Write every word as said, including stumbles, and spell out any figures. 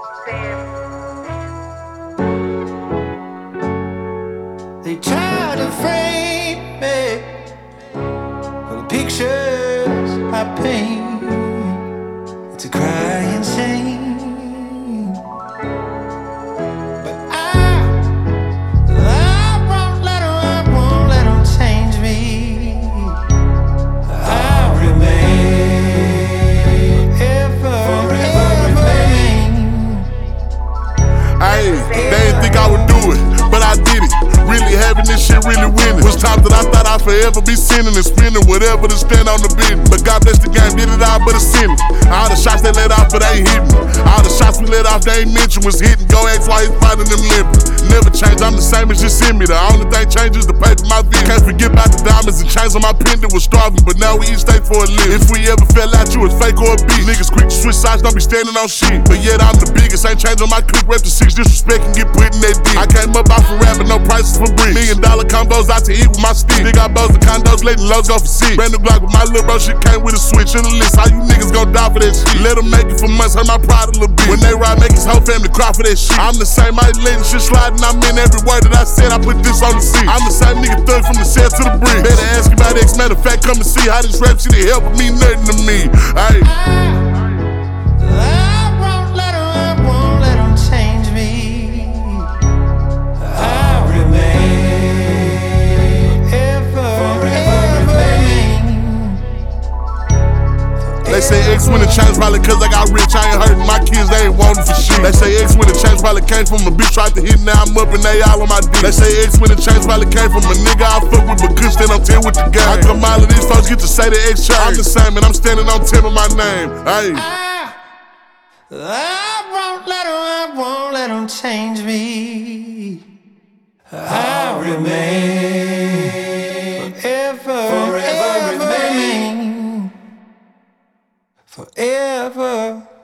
They try to frame me for the pictures I paint. It's a crying shame, but I, I won't let 'em, I won't let 'em change me. I'll remain forever, forever remain. Ayy, they didn't think I would do it, but I did it. Really having this shit, really winning. Was times that I thought I'd forever be sinning and spending whatever to stand on the business. But God bless the game, did it all but a sinning. All the shots they let off, but they ain't hitting. All the shots we let off, they ain't mentioned was hitting. Go ask why he's fighting them limping. Never change, I'm the same as just in me. The only thing changes the paper my vision. Can't forget about the diamonds and chains on my pendant was starving, but now we eat steak for a living. If we ever fell out, you was fake or a beat. Niggas quick to switch sides, don't be standing on shit. But yet I'm the biggest, ain't changing my clique. Rep to six, disrespect and get put in that dick. I came up off of rapping, no prices for bricks. Million dollar combos out to eat with my stick. Big got bows and condos, letting lows go for six. Brand new Glock with my little bro, shit came with a switch in the list. How you niggas gon' die for that shit? Let them make it for months, hurt my pride a little bit. When they ride, make his whole family cry for that shit. I'm the same, I ain't letting shit slide, and I'm in every word that I said. I put this on the seat. I'm the same nigga thug from the cell to the bridge. Better ask you about X, matter of fact, come and see how this rap shit help with me, nothing to me. Ayy. I won't let 'em, I won't let 'em change me. I'll remain forever, forever remain. They say X when it changed probably cause I got rich, I ain't hurting my kids, they ain't wanting for shit. They say X when it changed probably came from a bitch tried to hit, now I'm up and they all on my dick. They say X when it changed probably came from a nigga I fuck with but good stand on ten with the game. I come all of these folks get to say the X change. I'm the same and I'm standing on ten with my name. Ayy. I, I won't let 'em, I won't let 'em change me. I'll remain forever, forever remain. Forever.